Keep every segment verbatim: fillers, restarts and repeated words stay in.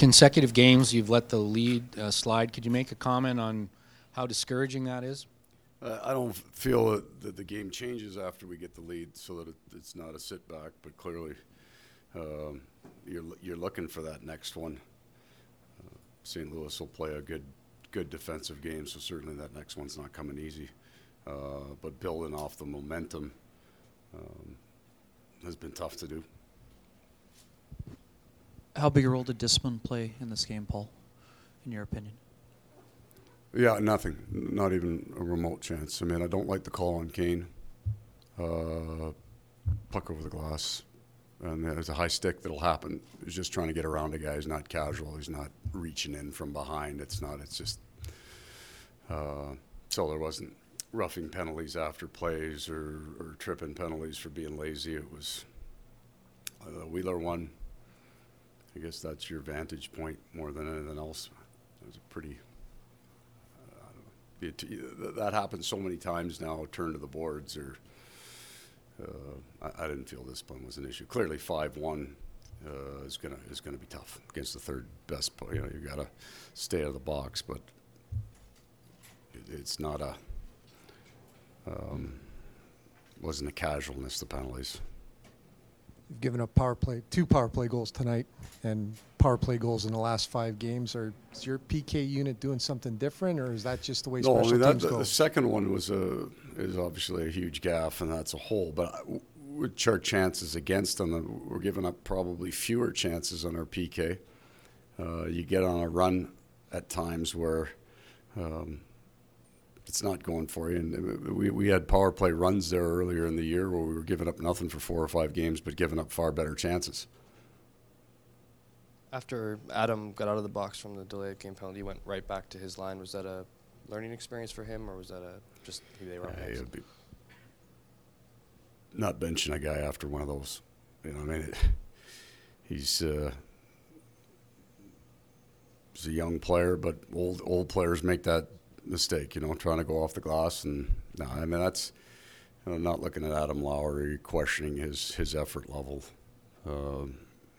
consecutive games you've let the lead uh, slide. Could you make a comment on how discouraging that is? Uh, I don't feel that, that the game changes after we get the lead, so that it, it's not a sit back. But clearly, um, you're you're looking for that next one. Uh, Saint Louis will play a good good defensive game, so certainly that next one's not coming easy. Uh, but building off the momentum um, has been tough to do. How big a role did discipline play in this game, Paul, in your opinion? Yeah, nothing. Not even a remote chance. I mean, I don't like the call on Kane. Uh, puck over the glass. And there's a high stick that'll happen. He's just trying to get around a guy. He's not casual. He's not reaching in from behind. It's not. It's just. Uh, so there wasn't roughing penalties after plays or, or tripping penalties for being lazy. It was uh, Wheeler won. I guess that's your vantage point more than anything else. It was a pretty. It, that happens so many times now, turn to the boards, or uh, I, I didn't feel discipline was an issue. Clearly five one uh, is going to is gonna be tough against the third best. You know, you got to stay out of the box, but it, it's not a, um, wasn't a casualness, the penalties. You've given up power play, two power play goals tonight, and power play goals in the last five games. Are, is your P K unit doing something different, or is that just the way no, special I mean, that, teams the, go? The second one was a is obviously a huge gaffe, and that's a hole. But with our chances against them, we're giving up probably fewer chances on our P K. Uh, you get on a run at times where um, it's not going for you. And we we had power play runs there earlier in the year where we were giving up nothing for four or five games, but giving up far better chances. After Adam got out of the box from the delayed game penalty, he went right back to his line. Was that a learning experience for him, or was that a just they were up Yeah, next? it'd be not benching a guy after one of those. You know, I mean, it, he's uh, he's a young player, but old old players make that mistake. You know, trying to go off the glass, and no, I mean that's. You know, not looking at Adam Lowry, questioning his his effort level. Um,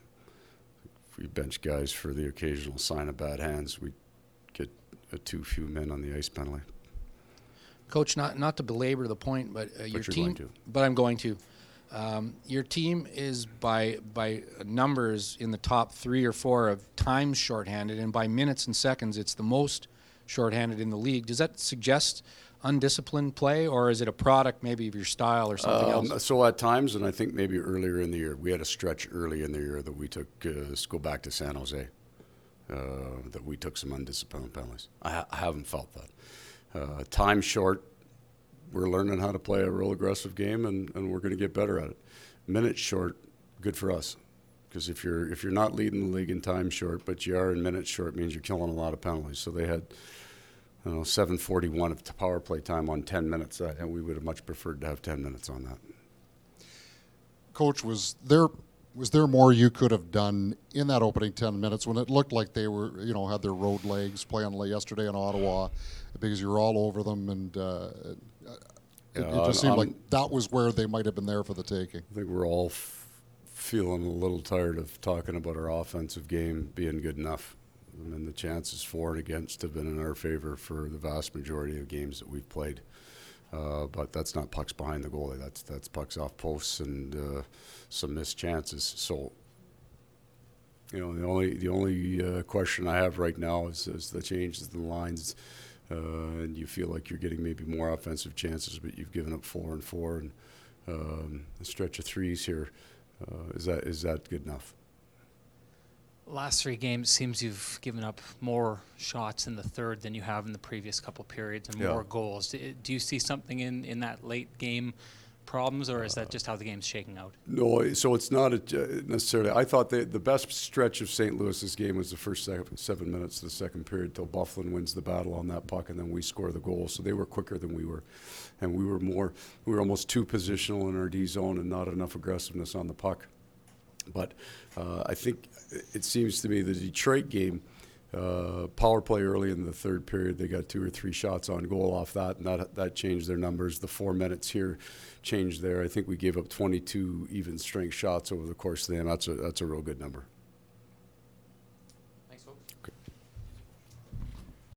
If we bench guys for the occasional sign of bad hands, we get a too few men on the ice penalty. Coach, not not to belabor the point, but uh, your you're team. going to. But I'm going to. Um, your team is by by numbers in the top three or four of times shorthanded, and by minutes and seconds, it's the most shorthanded in the league. Does that suggest undisciplined play, or is it a product maybe of your style or something Um, else? so at times, and I think maybe earlier in the year, we had a stretch early in the year that we took, uh, let's go back to San Jose, uh, that we took some undisciplined penalties. I, ha- I haven't felt that. Uh, time short, we're learning how to play a real aggressive game, and, and we're going to get better at it. Minutes short, good for us. Because if you're if you're not leading the league in time short, but you are in minutes short, means you're killing a lot of penalties. So they had I don't know, seven forty-one of power play time on ten minutes, uh, and we would have much preferred to have ten minutes on that. Coach, was there was there more you could have done in that opening ten minutes when it looked like they were, you know, had their road legs playing yesterday in Ottawa, because you were all over them, and uh, it, Yeah, it just seemed um, like that was where they might have been there for the taking. I think we're all f- feeling a little tired of talking about our offensive game being good enough. I mean, the chances for and against have been in our favor for the vast majority of games that we've played. Uh, but that's not pucks behind the goalie. That's that's pucks off posts and uh, some missed chances. So, you know, the only the only uh, question I have right now is, is the changes in the lines, uh, and you feel like you're getting maybe more offensive chances, but you've given up four and four and um, a stretch of threes here. Uh, is that is that good enough? Last three games, seems you've given up more shots in the third than you have in the previous couple periods, and Yeah. more goals. Do, do you see something in, in that late game problems, or is that just how the game's shaking out? No, so it's not a, necessarily. I thought they, the best stretch of Saint Louis's game was the first seven, seven minutes of the second period till Byfuglien wins the battle on that puck, and then we score the goal. So they were quicker than we were, and we were more. We were almost too positional in our D zone and not enough aggressiveness on the puck. But uh, I think it seems to me the Detroit game, uh, power play early in the third period, they got two or three shots on goal off that, and that that changed their numbers. The four minutes here changed there. I think we gave up twenty-two even strength shots over the course of the game. That's a that's a real good number. Thanks, folks. Okay.